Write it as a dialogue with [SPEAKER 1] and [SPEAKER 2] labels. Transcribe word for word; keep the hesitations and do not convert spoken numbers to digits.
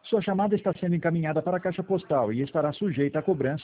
[SPEAKER 1] Sua chamada está sendo encaminhada para a caixa postal e estará sujeita à cobrança